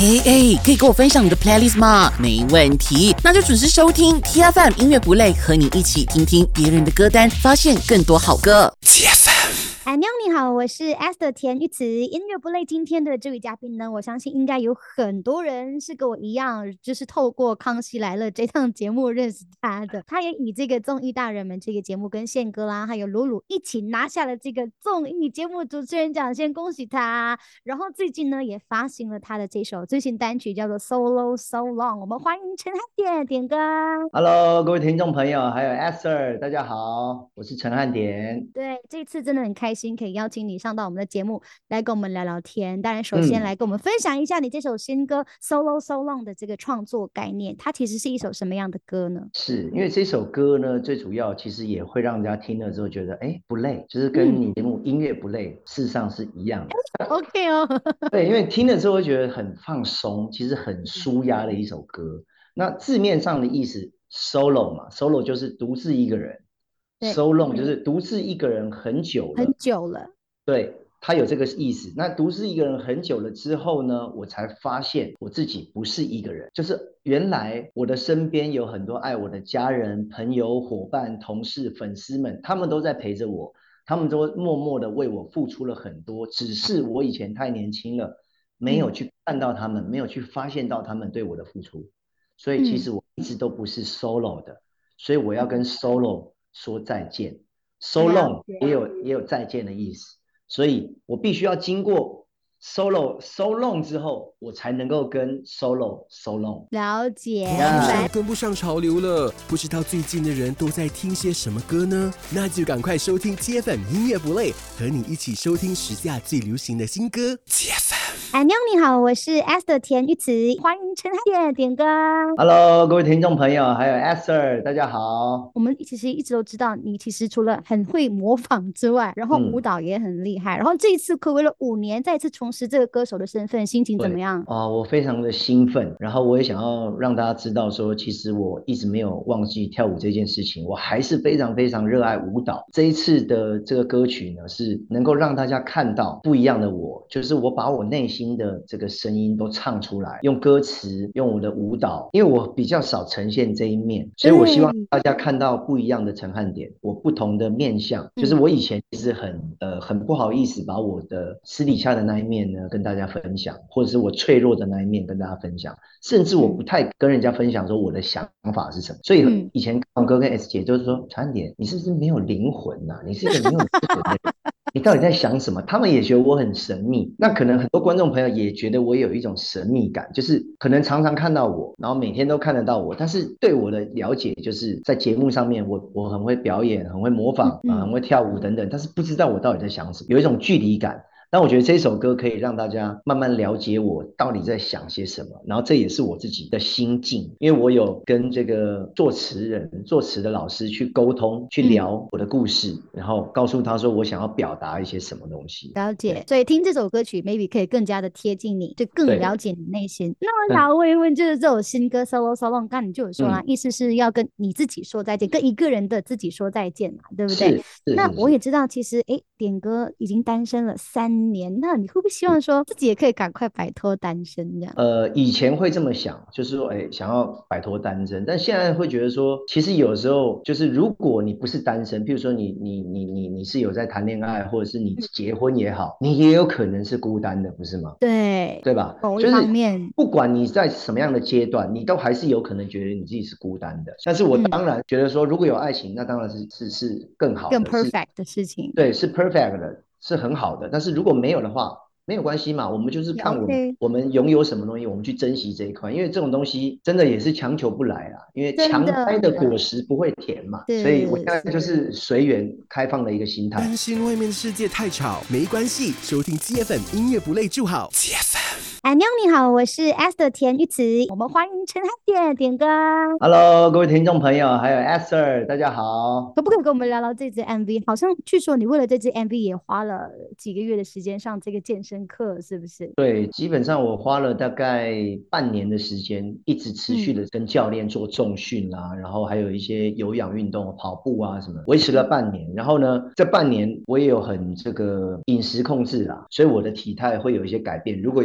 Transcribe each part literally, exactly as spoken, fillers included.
哎哎，可以跟我分享你的 playlist 吗？没问题，那就准时收听 T F M 音乐不累，和你一起听听别人的歌单，发现更多好歌。T F M。 安妞你好，我是 Esther 田玉慈。音乐不累，今天的这位嘉宾呢，我相信应该有很多人是跟我一样，就是透过《康熙来了》这档节目认识他的。他也以这个综艺大人们这个节目跟宪哥啦，还有鲁鲁一起拿下了这个综艺节目主持人奖，先恭喜他。然后最近呢，也发行了他的这首最新单曲，叫做《 Solo So Long》。我们欢迎陈汉典典哥。 Hello，各位听众朋友，还有 Esther， 大家好，我是陈汉典。 对，这次真的很开心，可以邀请你上到我们的节目来跟我们聊聊天。当然，首先来嗯， 跟我们分享一下你这首新歌《Solo So Long》的这个创作概念，它其实是一首什么样的歌呢？ 是因为这首歌呢，最主要其实也会让人家听了之后觉得，哎，不累，就是跟嗯你节目音乐不累，事实上是一样的。 ，OK 哦。 对，因为听了之后会觉得很放松，其实很舒压的一首歌。那字面上的意思，solo 嘛，solo 就是独自一个人对， ，so long 就是独自一个人很久很了。 久了。 对，他有这个意思。那独自一个人很久了之后呢，我才发现我自己不是一个人，就是原来我的身边有很多爱我的家人、朋友、伙伴、同事、粉丝们，他们都在陪着我，他们都默默的为我付出了很多，只是我以前太年轻了，没有嗯去看到他们，没有去发现到他们对我的付出，所以其嗯实我一直都不是 solo 的，所以我要跟 solo 说再见。so 了 long 解。 也有也有再见的意思。所以我必须要经过 solo so long 之后，我才能够跟 solo so long。 了解， 哇， 明白。 好像跟不上潮流了，不知道最近的人都在听些什么歌呢？那就赶快收听 T F M 音乐不累，和你一起收听时下最流行的新歌。T F M。 安妞你好，我是 Esther 田玉慈，欢迎陈汉典典哥。 Hello，各位听众朋友，还有 Esther， 大家好。 我们其实一直都知道，你其实除了很会模仿之外，然后舞嗯， 蹈也很厉害。然后这一次暌违了五年，再次重拾这个歌手的身份，心情怎么对样？ 啊、我非常的兴奋，然后我也想要让大家知道说，其实我一直没有忘记跳舞这件事情，我还是非常非常热爱舞蹈。这一次的这个歌曲呢，是能够让大家看到不一样的我，就是我把我内心的这个声音都唱出来，用歌词，用我的舞蹈，因为我比较少呈现这一面，所以我希望对。 大家看到不一样的陈汉典，我不同的面相，就是嗯我以前其实很呃很不好意思把我的私底下的那一面呢跟大家分享，或者是我脆弱的那一面跟大家分享，甚至我不嗯太跟人家分享说我的想法是什么。所以嗯。 以前康哥跟 S 姐就是说，陈汉典，你是不是没有灵魂呐、啊？你是一个没有灵魂的人。你到底在想什么？他们也觉得我很神秘，那可能很多观众朋友也觉得我有一种神秘感，就是可能常常看到我，然后每天都看得到我，但是对我的了解就是在节目上面我我很会表演，很会模仿啊、呃很嗯。 会跳舞等等，但是不知道我到底在想什么，有一种距离感。但我觉得这首歌可以让大家慢慢了解我到底在想些什么，然后这也是我自己的心境，因为我有跟这个作词人、作词的老师去沟通，去嗯， 聊我的故事，然后告诉他说我想要表达一些什么东西。 了解。 对所以听这首歌曲，maybe 可以更加的贴近你，就更了对， 解你内心。那我嗯想要问一问，就是这首新歌《Solo Solo》，刚才你就有说啦， 嗯， 意思是要跟你自己说再见，跟一个人的自己说再见嘛，对不对？ 是是是是。 那我也知道，其实诶，点歌已经单身了三年，那你会不会希望说自己也可以赶快摆脱单身这样？ 呃，以前会这么想，就是说，哎，想要摆脱单身，但现在会觉得说，其实有时候就是，如果你不是单身，譬如说你你你你你是有在谈恋爱，或者是你结婚也好，你也有可能是孤单的，不是吗？ 对， 对吧？ 某一就是方面。 不管你在什么样的阶段，你都还是有可能觉得你自己是孤单的。但是我嗯， 当然觉得说，如果有爱情，那当然是是是更好更的，是 perfect 的事情。 对，是 perfect 的，是很好的。但是如果没有的话，没有关系嘛，我们就是也看我们 OK。 我们拥有什么东西，我们去珍惜这一块，因为这种东西真的也是强求不来啦，因为真强摘的的果实不会甜嘛，所以我现是是。 在就是随缘开放的一个心态。 担心外面的世界太吵，没关系，收听 T F M 音乐不累就好。T F M。 安妞你好，我是 Esther 田玉慈，我们欢迎陈汉典典哥。 Hello，各位听众朋友，还有 Esther， 大家好。 可不可以跟我们聊聊这支 M V？好像据说你为了这支 M V 也花了几个月的时间上这个健身课，是不是？ 对，基本上我花了大概半年的时间，一直持续嗯的跟教练做重训啦，然后还有一些有氧运动，跑步啊什么，维持了嗯半年。然后呢，这半年我也有很这个饮食控制啦，所以我的体态会有一些改变。如果有看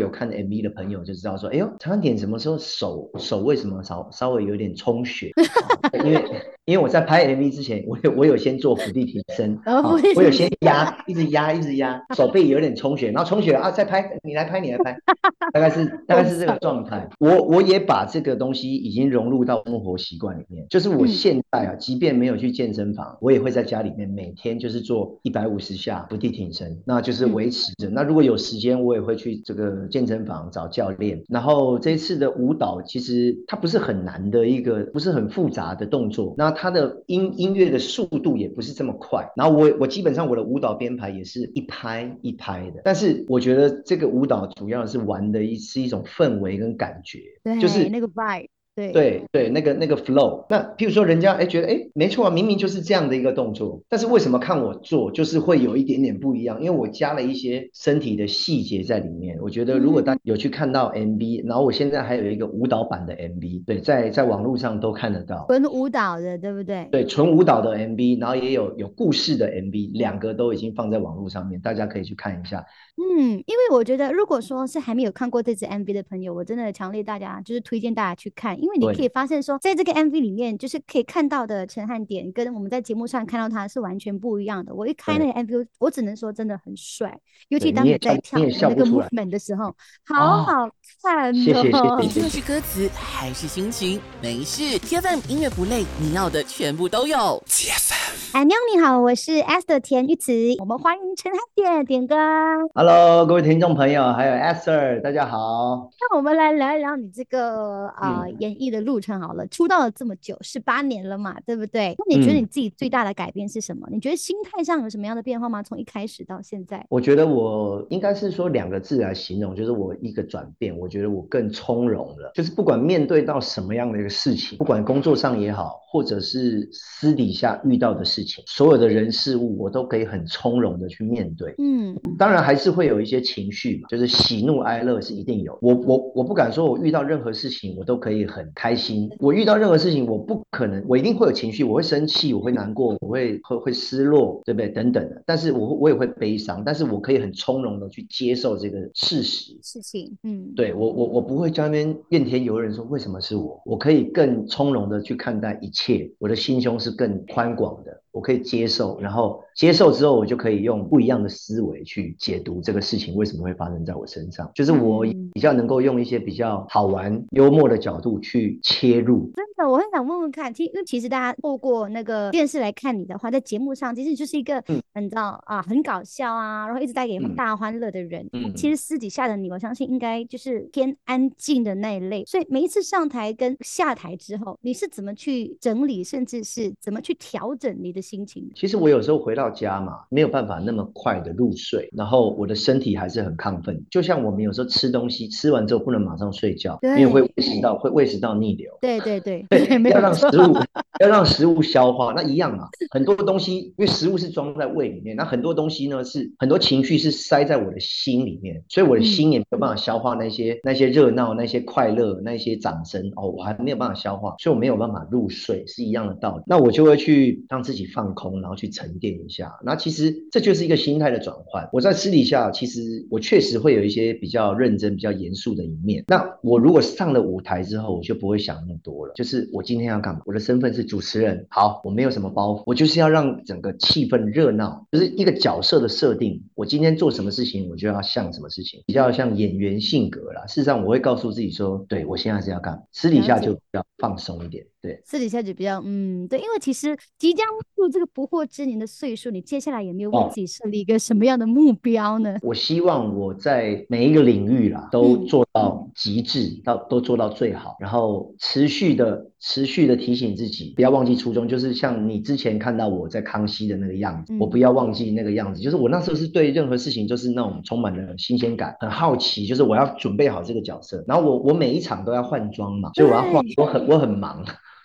M V 的朋友就知道说，哎呦，长安点什么时候手手为什么稍稍微有点充血？因为因为我在拍 M V 之前，我有我有先做伏地挺身， 然后啊，我有先压，一直压，一直压，手背有点充血，然后充血啊，再拍，你来拍，你来拍，大概是大概是这个状态。我我也把这个东西已经融入到生活习惯里面，就是我现在啊，嗯、即便没有去健身房，我也会在家里面每天就是做一百五十下伏地挺身，那就是维持着。嗯、那如果有时间，我也会去这个健身房找教练。然后这一次的舞蹈，其实它不是很难的一个，不是很复杂的动作，那它的音音乐的速度也不是这么快。然后我我基本上我的舞蹈编排也是一拍一拍的，但是我觉得这个舞蹈主要是玩的一是一种氛围跟感觉， 对， 就是那个 vibe。对对对，那个那个 flow， 那譬如说人家哎觉得哎没错啊，明明就是这样的一个动作，但是为什么看我做就是会有一点点不一样？因为我加了一些身体的细节在里面。我觉得如果大家有去看到 M V，、嗯、然后我现在还有一个舞蹈版的 M V， 对，在在网络上都看得到， 纯舞蹈的，对不对？ 对，纯舞蹈的 M V， 然后也有有故事的 M V， 两个都已经放在网络上面，大家可以去看一下。 嗯，因为我觉得，如果说是还没有看过这支 M V 的朋友，我真的强烈大家就是推荐大家去看，因为你可以发现说，在这个 M V 里面，就是可以看到的陈汉典跟我们在节目上看到他是完全不一样的。我一开那个 M V， 我只能说真的很帅，尤其当你在跳那个 movement 的时候，好好看哦。 谢谢谢谢。 无论是歌词还是心情，没事 ，T F M 音乐不累，你要的全部都有。T F M。 安妞你好，我是 Esther 田玉慈，我们欢迎陈汉典典哥。 Hello， 各位听众朋友，还有 Esther， 大家好。 那我们来聊一聊你这个啊、呃嗯、演艺的路程好了，出道了这么久，十八年了嘛，对不对？那你觉得你自己最大的改变是什么？嗯、你觉得心态上有什么样的变化吗？从一开始到现在？ 我觉得我应该是说两个字来形容，就是我一个转变。我觉得我更从容了，就是不管面对到什么样的一个事情，不管工作上也好，或者是私底下遇到的事情，所有的人事物我都可以很从容的去面对。嗯，当然还是会有一些情绪嘛，就是喜怒哀乐是一定有。我我我不敢说我遇到任何事情我都可以很开心，我遇到任何事情我不可能，我一定会有情绪，我会生气，我会难过，我会会会失落，对不对？等等的。但是我我也会悲伤，但是我可以很从容的去接受这个事实事情。嗯， 对我我我不会在那边怨天尤人说为什么是我，我可以更从容的去看待一切，我的心胸是更宽广的，我可以接受，然后接受之后我就可以用不一样的思维去解读这个事情为什么会发生在我身上，就是我比较能够用一些比较好玩幽默的角度去切入。 真的我很想问问看，因为其实大家透过那个电视来看你的话，在节目上其实就是一个、嗯、你知道啊很搞笑啊，然后一直带给大家欢乐的人、嗯、其实私底下的你我相信应该就是偏安静的那一类，所以每一次上台跟下台之后你是怎么去整理，甚至是怎么去调整你的心情？ 其实我有时候回到家嘛，没有办法那么快的入睡，然后我的身体还是很亢奋，就像我们有时候吃东西吃完之后不能马上睡觉，因为会胃食道会胃食道逆流。 对对对对，要让食物要让食物消化，那一样嘛。很多东西因为食物是装在胃里面，那很多东西呢是很多情绪是塞在我的心里面，所以我的心也没有办法消化那些、嗯、那些热闹、那些快乐、那些掌声哦，我还没有办法消化，所以我没有办法入睡，是一样的道理。那我就会去让自己放空，然后去沉淀一下。那其实这就是一个心态的转换。我在私底下其实我确实会有一些比较认真、比较严肃的一面。那我如果上了舞台之后，我就不会想那么多了。就是我今天要干嘛？我的身份是主持人，好，我没有什么包袱，我就是要让整个气氛热闹，就是一个角色的设定。我今天做什么事情，我就要像什么事情，比较像演员性格啦。事实上，我会告诉自己说，对我现在是要干嘛，私底下就比较放松一点。对， 私底下就比较嗯，对，因为其实即将入这个不惑之年的岁数，你接下来有没有为自己设立一个什么样的目标呢？ 哦、我希望我在每一个领域啦都做到极致，嗯、到都做到最好，然后持续的持续的提醒自己，不要忘记初衷。就是像你之前看到我在康熙的那个样子，嗯、我不要忘记那个样子。就是我那时候是对任何事情就是那种充满了新鲜感，很好奇，就是我要准备好这个角色，然后我我每一场都要换装嘛，所以我要换，我很我很忙。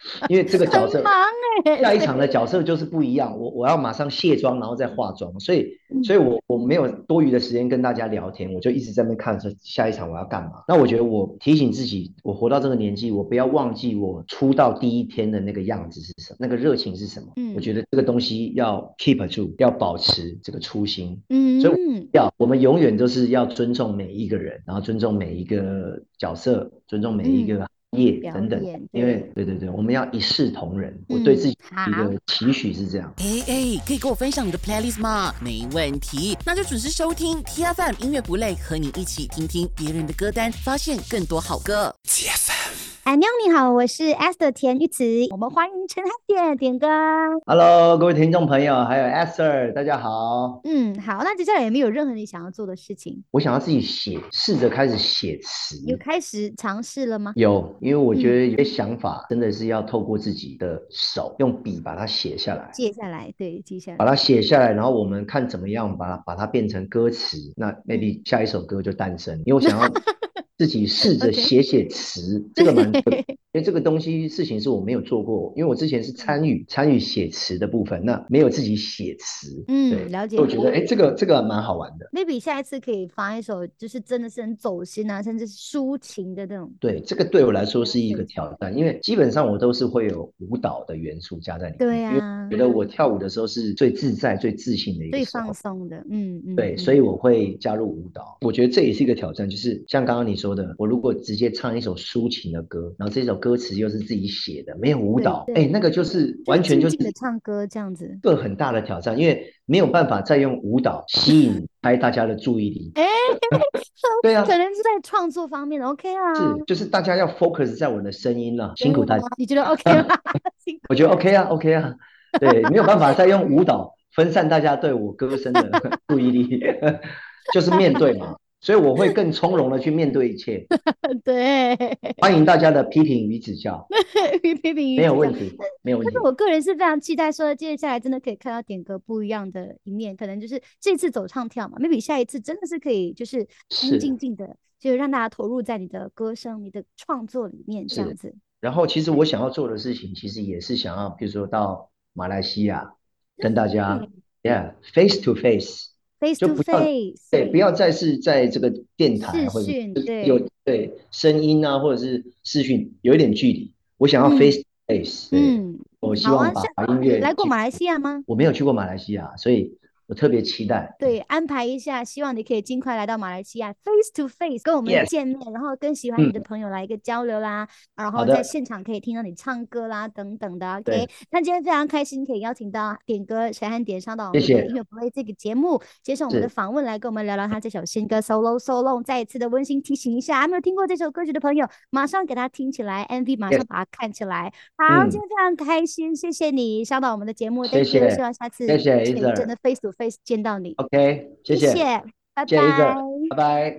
因为这个角色很忙哎、 下一场的角色就是不一样，我我要马上卸妆，然后再化妆，所以嗯所以我我没有多余的时间跟大家聊天，我就一直在那边看着下一场我要干嘛。那我觉得我提醒自己，我活到这个年纪，我不要忘记我出道第一天的那个样子是什么，那个热情是什么。 嗯我觉得这个东西要 keep 住，要保持这个初心。 嗯， 所以要我们永远都是要尊重每一个人，然后尊重每一个角色，尊重每一个行业表等等。 演因为对对对对，我们要一视同仁。我对自己一好个期许是这样。 哎哎，可以跟我分享你的 playlist 吗？没问题，那就准时收听 T F M 音乐不累，和你一起听听别人的歌单，发现更多好歌。T F M。 安妞你好，我是 Esther 田玉慈，我们欢迎陈汉典点歌。 Hello，各位听众朋友，还有 Esther， 大家好。 嗯，好，那接下来有没有任何你想要做的事情？ 我想要自己写，试着开始写词。 有开始尝试了吗？ 有，因为我觉得有些想法真的是要透过自己的手，用笔把它写下来， 记下来，对，记下来， 把它写下来，然后我们看怎么样把它把它变成歌词。那 maybe 下一首歌就诞生，因为我想要自己试着写写词，这个蛮对，因为这个东西事情是我没有做过，因为我之前是参与参与写词的部分，那没有自己写词。 嗯， 对， 了解。 我觉得哎，这个这个蛮好玩的。 maybe 下一次可以发一首，就是真的是很走心啊，甚至是抒情的这种。 对，这个对我来说是一个挑战，因为基本上我都是会有舞蹈的元素加在里面。 对啊， 因为觉得我跳舞的时候是最自在、最自信的一个最时候， 放松的。嗯嗯， 对， 嗯所以我会加入舞蹈。我觉得这也是一个挑战，就是像刚刚你说的，我如果直接唱一首抒情的歌，然后这首歌词又是自己写的，没有舞蹈， 对对哎，那个就是完全就是静静的唱歌这样子。 一个很大的挑战，因为没有办法再用舞蹈吸引开大家的注意力。 哎， 对啊， 可能是在创作方面的 OK 啊。 是，就是大家要 focus 在我的声音了，辛苦大家。 你觉得 OK 吗？辛苦我觉得 OK 啊，OK 啊，对，没有办法再用舞蹈分散大家对我歌声的注意力，就是面对嘛，所以我会更从容的去面对一切。 对， 欢迎大家的批评与指教， 批评没有问题，没有问题但是。我个人是非常期待说，接下来真的可以看到点歌不一样的一面，可能就是这次走唱跳嘛 ，maybe 下一次真的是可以就是安静静的，就让大家投入在你的歌声、你的创作里面这样子。 然后，其实我想要做的事情，其实也是想要，比如说到马来西亚跟大家 ，yeah，face to face，face to face， 对，不要再是在这个电台或者对有对声音啊，或者是视讯有一点距离，我想要 face to face， 嗯， 我希望把音乐来过马来西亚吗？ 我没有去过马来西亚，所以我特别期待。 对，安排一下，希望你可以尽快来到马来西亚 ，face to face 跟我们见面， yes. 然后跟喜欢你的朋友来一个交流啦，嗯、然后在现场可以听到你唱歌啦等等的。OK， 那今天非常开心可以邀请到点歌陈汉典上到我们的音乐不累这个节目，接受我们的访问，来跟我们聊聊他这首新歌 Solo Solo。再一次的温馨提醒一下，还没有听过这首歌曲的朋友，马上给他听起来 ，M V 马上把它看起来。Yes. 好，嗯、今天非常开心，谢谢你上到我们的节目， 谢谢， 希望下次谢谢真的 face to face 见到你。 OK， 谢谢， 谢谢，拜拜， 拜拜。